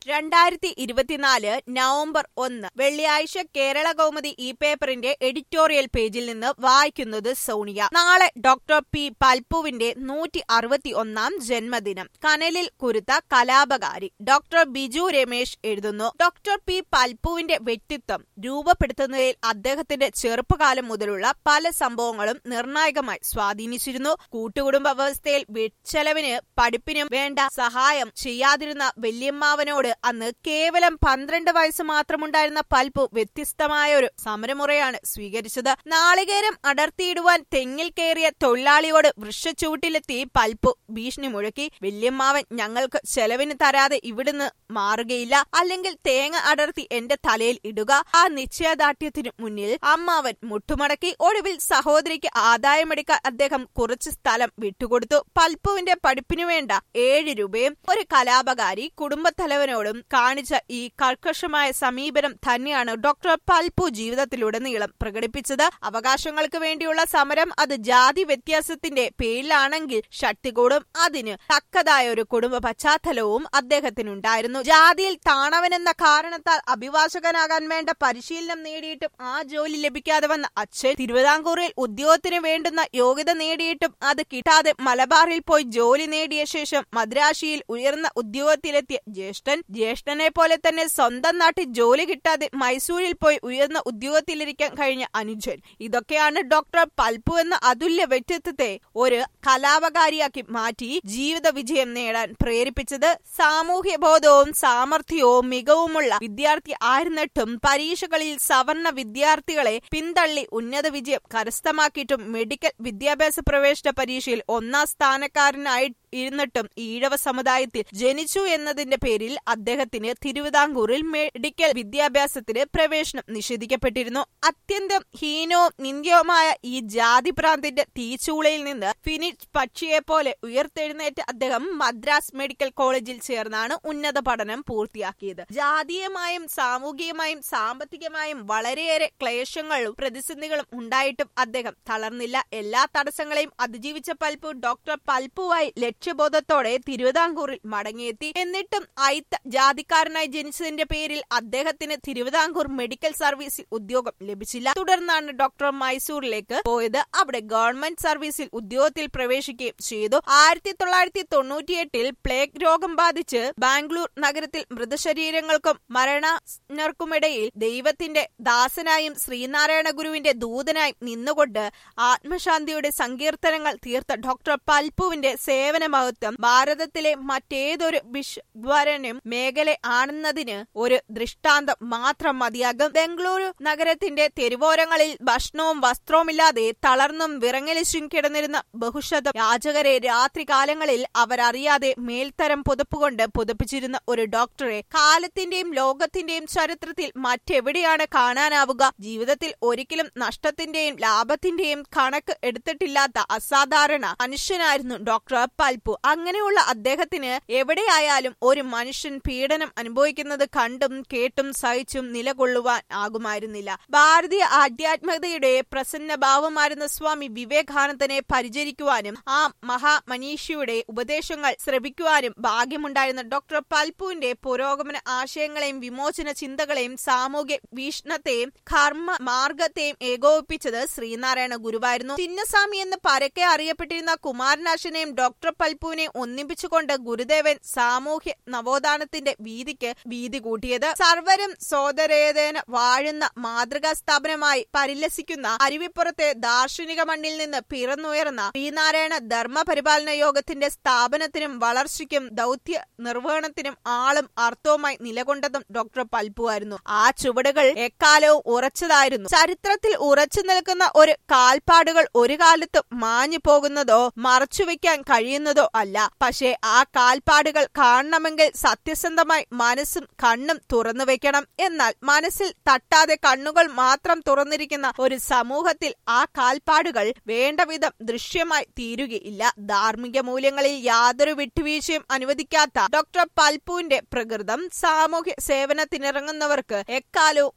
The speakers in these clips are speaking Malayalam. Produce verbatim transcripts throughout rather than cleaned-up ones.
രണ്ടായിരത്തി ഇരുപത്തിനാല് നവംബർ ഒന്ന് വെള്ളിയാഴ്ച കേരള കൗമുദി ഈ പേപ്പറിന്റെ എഡിറ്റോറിയൽ പേജിൽ നിന്ന് വായിക്കുന്നത് സോണിയ. നാളെ ഡോക്ടർ പി പൽപ്പുവിന്റെ നൂറ്റി അറുപത്തി ഒന്നാം ജന്മദിനം. കനലിൽ കുരുത്ത കലാപകാരി ഡോക്ടർ ബിജു രമേശ് എഴുതുന്നു. ഡോക്ടർ പി പൽപ്പുവിന്റെ വ്യക്തിത്വം രൂപപ്പെടുത്തുന്നതിൽ അദ്ദേഹത്തിന്റെ ചെറുപ്പകാലം മുതലുള്ള പല സംഭവങ്ങളും നിർണായകമായി സ്വാധീനിച്ചിരുന്നു. കൂട്ടുകുടുംബ വ്യവസ്ഥയിൽ വീട്ട്ചെലവിന് പഠിപ്പിനും വേണ്ട സഹായം ചെയ്യാതിരുന്ന വല്യമ്മാവനോട് അന്ന് കേവലം പന്ത്രണ്ട് വയസ്സ് മാത്രമുണ്ടായിരുന്ന പൽപ്പു വ്യത്യസ്തമായ ഒരു സമരമുറയാണ് സ്വീകരിച്ചത്. നാളികേരം അടർത്തിയിടുവാൻ തെങ്ങിൽ കയറിയ തൊഴിലാളിയോട് വൃക്ഷച്ചൂട്ടിലെത്തി പൽപ്പു ഭീഷണി മുഴക്കി. വല്യമ്മാവൻ ഞങ്ങൾക്ക് ചെലവിന് തരാതെ ഇവിടുന്ന് മാറുകയില്ല, അല്ലെങ്കിൽ തേങ്ങ അടർത്തി എന്റെ തലയിൽ ഇടുക. ആ നിശ്ചയദാർഢ്യത്തിനു മുന്നിൽ അമ്മാവൻ മുട്ടുമടക്കി. ഒടുവിൽ സഹോദരിക്ക് ആദായമെടുക്കാൻ അദ്ദേഹം കുറച്ച് സ്ഥലം വിട്ടുകൊടുത്തു. പൽപ്പുവിന്റെ പഠിപ്പിനു വേണ്ട ഏഴ് രൂപയും ഒരു കലാപകാരി കുടുംബത്തലവനോടും കാണിച്ച ഈ കർക്കശമായ സമീപനം തന്നെയാണ് ഡോക്ടർ പൽപ്പു ജീവിതത്തിലുടനീളം പ്രകടിപ്പിച്ചത്. അവകാശങ്ങൾക്ക് വേണ്ടിയുള്ള സമരം അത് ജാതി വ്യത്യാസത്തിന്റെ പേരിലാണെങ്കിൽ ശക്തി കൂടും. അതിന് തക്കതായ ഒരു കുടുംബ പശ്ചാത്തലവും അദ്ദേഹത്തിനുണ്ടായിരുന്നു. ജാതിയിൽ താണവനെന്ന കാരണത്താൽ അഭിഭാഷകനാകാൻ വേണ്ട പരിശീലനം നേടിയിട്ടും ആ ജോലി ലഭിക്കാതെ വന്ന അച്ഛൻ, തിരുവിതാംകൂറിൽ ഉദ്യോഗത്തിന് വേണ്ടുന്ന യോഗ്യത നേടിയിട്ടും അത് കിട്ടാതെ മലബാറിൽ പോയി ജോലി നേടിയ ശേഷം മദ്രാശിയിൽ ഉയർന്ന ഉദ്യോഗത്തിലെത്തിയ ജ്യേഷ്ഠൻ, ജ്യേഷ്ഠനെ പോലെ തന്നെ സ്വന്തം നാട്ടിൽ ജോലി കിട്ടാതെ മൈസൂരിൽ പോയി ഉയർന്ന ഉദ്യോഗത്തിലിരിക്കാൻ കഴിഞ്ഞ അനുജൻ. ഇതൊക്കെയാണ് ഡോക്ടർ പൽപ്പു എന്ന അതുല്യ വ്യക്തിത്വത്തെ ഒരു കലാപകാരിയാക്കി മാറ്റി ജീവിത വിജയം നേടാൻ പ്രേരിപ്പിച്ചത്. സാമൂഹ്യ ബോധവും സാമർഥ്യവും മികവുമുള്ള വിദ്യാർത്ഥി ആയിരുന്നിട്ടും പരീക്ഷകളിൽ സവർണ വിദ്യാർത്ഥികളെ പിന്തള്ളി ഉന്നത വിജയം കരസ്ഥമാക്കിയിട്ടും മെഡിക്കൽ വിദ്യാഭ്യാസ പ്രവേശന പരീക്ഷയിൽ ഒന്നാം സ്ഥാനക്കാരനായി ഇരുന്നിട്ടും ഈഴവ സമുദായത്തിൽ ജനിച്ചു എന്നതിന്റെ പേരിൽ അദ്ദേഹത്തിന് തിരുവിതാംകൂറിൽ മെഡിക്കൽ വിദ്യാഭ്യാസത്തിന് പ്രവേശനം നിഷേധിക്കപ്പെട്ടിരുന്നു. അത്യന്തം ഹീനവും നിന്ദ്യവുമായ ഈ ജാതിഭ്രാന്തിന്റെ തീച്ചൂളയിൽ നിന്ന് ഫിനിഷ് പക്ഷിയെ പോലെ ഉയർത്തെഴുന്നേറ്റ് അദ്ദേഹം മദ്രാസ് മെഡിക്കൽ കോളേജിൽ ചേർന്നാണ് ഉന്നത പഠനം പൂർത്തിയാക്കിയത്. ജാതീയമായും സാമൂഹികമായും സാമ്പത്തികമായും വളരെയേറെ ക്ലേശങ്ങളും പ്രതിസന്ധികളും ഉണ്ടായിട്ടും അദ്ദേഹം തളർന്നില്ല. എല്ലാ തടസ്സങ്ങളെയും അതിജീവിച്ച പൽപ്പു ഡോക്ടർ പൽപ്പുവായി ലക്ഷ്യബോധത്തോടെ തിരുവിതാംകൂറിൽ മടങ്ങിയെത്തി. എന്നിട്ടും അയിത്ത ജാതിക്കാരനായി ജനിച്ചതിന്റെ പേരിൽ അദ്ദേഹത്തിന് തിരുവിതാംകൂർ മെഡിക്കൽ സർവീസിൽ ഉദ്യോഗം ലഭിച്ചില്ല. തുടർന്നാണ് ഡോക്ടർ മൈസൂരിലേക്ക് പോയത്. അവിടെ ഗവൺമെന്റ് സർവീസിൽ ഉദ്യോഗത്തിൽ പ്രവേശിക്കുകയും ചെയ്തു. ആയിരത്തി തൊള്ളായിരത്തി തൊണ്ണൂറ്റിയെട്ടിൽ പ്ലേഗ് രോഗം ബാധിച്ച് ബാംഗ്ലൂർ നഗരത്തിൽ മൃതശരീരങ്ങൾക്കും മരണർക്കുമിടയിൽ ദൈവത്തിന്റെ ദാസനായും ശ്രീനാരായണ ഗുരുവിന്റെ ദൂതനായും നിന്നുകൊണ്ട് ആത്മശാന്തിയുടെ സങ്കീർത്തനങ്ങൾ തീർത്ത ഡോക്ടർ പൽപ്പുവിന്റെ സേവന മഹത്വം ഭാരതത്തിലെ മറ്റേതൊരു വിശ്വരനും മേഖല ആണെന്നതിന് ഒരു ദൃഷ്ടാന്തം മാത്രം മതിയാകും. ബംഗളൂരു നഗരത്തിന്റെ തെരുവോരങ്ങളിൽ ഭക്ഷണവും വസ്ത്രവുമില്ലാതെ തളർന്നും വിറങ്ങലിച്ചും കിടന്നിരുന്ന ബഹുശതം യാചകരെ രാത്രികാലങ്ങളിൽ അവരറിയാതെ മേൽത്തരം പുതപ്പുകൊണ്ട് പുതപ്പിച്ചിരുന്ന ഒരു ഡോക്ടറെ കാലത്തിന്റെയും ലോകത്തിന്റെയും ചരിത്രത്തിൽ മറ്റെവിടെയാണ് കാണാനാവുക? ജീവിതത്തിൽ ഒരിക്കലും നഷ്ടത്തിന്റെയും ലാഭത്തിന്റെയും കണക്ക് എടുത്തിട്ടില്ലാത്ത അസാധാരണ മനുഷ്യനായിരുന്നു ഡോക്ടർ പൽപ്പു. അങ്ങനെയുള്ള അദ്ദേഹത്തിന് എവിടെയായാലും ഒരു മനുഷ്യൻ പീഡനം അനുഭവിക്കുന്നത് കണ്ടും കേട്ടും സഹിച്ചും നിലകൊള്ളുവാൻ ആകുമായിരുന്നില്ല. ഭാരതീയ ആധ്യാത്മികതയുടെ പ്രസന്ന ഭാവമായിരുന്ന സ്വാമി വിവേകാനന്ദനെ പരിചരിക്കുവാനും ആ മഹാമനീഷിയുടെ ഉപദേശങ്ങൾ ശ്രവിക്കുവാനും ഭാഗ്യമുണ്ടായിരുന്ന ഡോക്ടർ പൽപ്പുവിന്റെ പുരോഗമന ആശയങ്ങളെയും വിമോചന ചിന്തകളെയും സാമൂഹ്യ വീക്ഷണത്തെയും കർമ്മ മാർഗത്തെയും ഏകോപിപ്പിച്ചത് ശ്രീനാരായണ ഗുരുവായിരുന്നു. ചിന്നസ്വാമി എന്ന് പരക്കെ അറിയപ്പെട്ടിരുന്ന കുമാരനാശനെയും ഡോക്ടർ പൽപ്പുവിനെ ഒന്നിപ്പിച്ചുകൊണ്ട് ഗുരുദേവൻ സാമൂഹ്യ നവോത്ഥാനത്തിന്റെ വീതിക്ക് വീതി കൂട്ടിയത്. സർവരും സോദരേതേന വാഴുന്ന മാതൃകാ സ്ഥാപനമായി പരിലസിക്കുന്ന അരുവിപ്പുറത്തെ ദാർശനിക മണ്ണിൽ നിന്ന് പിറന്നുയർന്ന ശ്രീനാരായണ ധർമ്മ പരിപാലന യോഗത്തിന്റെ സ്ഥാപനത്തിനും വളർച്ചയ്ക്കും ദൗത്യ നിർവഹണത്തിനും ആളും അർത്ഥവുമായി നിലകൊണ്ടതും ഡോക്ടർ പൽപ്പുവായിരുന്നു. ആ ചുവടുകൾ എക്കാലവും ഉറച്ചതായിരുന്നു. ചരിത്രത്തിൽ ഉറച്ചു നിൽക്കുന്ന ഒരു കാൽപ്പാടുകൾ ഒരു കാലത്തും മാഞ്ഞു പോകുന്നതോ മറച്ചുവെക്കാൻ കഴിയുന്നതോ അല്ല. പക്ഷേ ആ കാൽപ്പാടുകൾ കാണണമെങ്കിൽ സത്യസന്ധമായി മനസ്സും കണ്ണും തുറന്നു വെക്കണം. എന്നാൽ മനസ്സിൽ തട്ടാതെ കണ്ണുകൾ മാത്രം തുറന്നിരിക്കുന്ന ഒരു സമൂഹത്തിൽ ആ കാൽപ്പാടുകൾ വേണ്ടവിധം ദൃശ്യമായി തീരുകയില്ല. ധാർമ്മിക മൂല്യങ്ങളിൽ യാതൊരു വിട്ടുവീഴ്ചയും അനുവദിക്കാത്ത ഡോക്ടർ പൽപ്പുവിന്റെ പ്രകൃതം സാമൂഹ്യ സേവനത്തിനിറങ്ങുന്നവർക്ക് എക്കാലവും ഒരു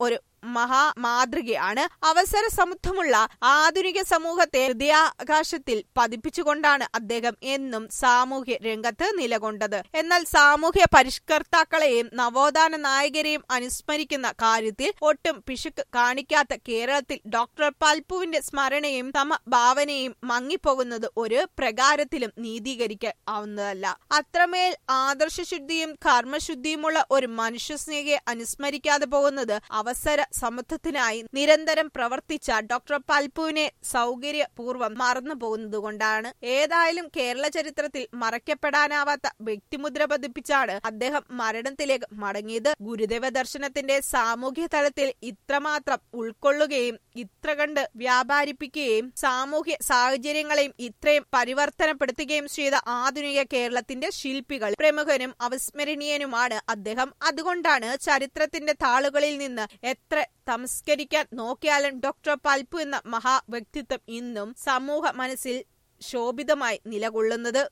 മഹാമാതൃകയാണ്. അവസര സമുദ്രമുള്ള ആധുനിക സമൂഹത്തെ ഹൃദയാകാശത്തിൽ പതിപ്പിച്ചുകൊണ്ടാണ് അദ്ദേഹം എന്നും സാമൂഹ്യ രംഗത്ത് നിലകൊണ്ടത്. എന്നാൽ സാമൂഹ്യ പരിഷ്കർത്താക്കളെയും നവോത്ഥാന നായകരെയും അനുസ്മരിക്കുന്ന കാര്യത്തിൽ ഒട്ടും പിശുക്ക് കാണിക്കാത്ത കേരളത്തിൽ ഡോക്ടർ പൽപ്പുവിന്റെ സ്മരണയും സമഭാവനയും മങ്ങിപ്പോകുന്നത് ഒരു പ്രകാരത്തിലും നീതീകരിക്കാൻ ആവുന്നതല്ല. അത്രമേൽ ആദർശശുദ്ധിയും കർമ്മശുദ്ധിയുമുള്ള ഒരു മനുഷ്യസ്നേഹിയെ അനുസ്മരിക്കാതെ പോകുന്നത് അവസര സമത്വത്തിനായി നിരന്തരം പ്രവർത്തിച്ച ഡോക്ടർ പൽപ്പുവിനെ സൗകര്യപൂർവ്വം മറന്നു പോകുന്നത് കൊണ്ടാണ്. ഏതായാലും കേരള ചരിത്രത്തിൽ മറയ്ക്കപ്പെടാനാവാത്ത വ്യക്തിമുദ്ര പതിപ്പിച്ചാണ് അദ്ദേഹം മരണത്തിലേക്ക് മടങ്ങിയത്. ഗുരുദേവ ദർശനത്തിന്റെ സാമൂഹ്യ തലത്തിൽ ഇത്രമാത്രം ഉൾക്കൊള്ളുകയും ഇത്ര കണ്ട് വ്യാപാരിപ്പിക്കുകയും സാമൂഹ്യ സാഹചര്യങ്ങളെയും ഇത്രയും പരിവർത്തനപ്പെടുത്തുകയും ചെയ്ത ആധുനിക കേരളത്തിന്റെ ശില്പികൾ പ്രമുഖനും അവിസ്മരണീയനുമാണ് അദ്ദേഹം. അതുകൊണ്ടാണ് ചരിത്രത്തിന്റെ താളുകളിൽ നിന്ന് എത്ര തമസ്കരിക്കാൻ നോക്കിയാലും ഡോക്ടർ പൽപ്പു എന്ന മഹാ വ്യക്തിത്വം ഇന്നും സമൂഹ മനസ്സിൽ ശോഭിതമായി നിലകൊള്ളുന്നത്.